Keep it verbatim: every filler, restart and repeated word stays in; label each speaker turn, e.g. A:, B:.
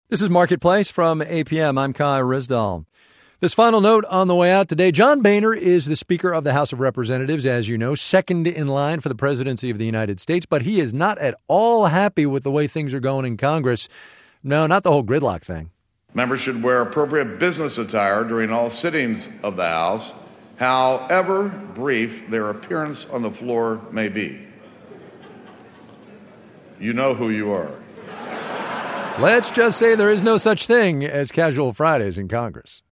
A: This is Marketplace from A P M. I'm Kai Risdall. This final note on the way out today. John Boehner is the Speaker of the House of Representatives, as you know, second in line for the presidency of the United States, but he is not at all happy with the way things are going in Congress. No, not the whole gridlock thing.
B: Members should wear appropriate business attire during all sittings of the House, however brief their appearance on the floor may be. You know who you are.
A: Let's just say there is no such thing as casual Fridays in Congress.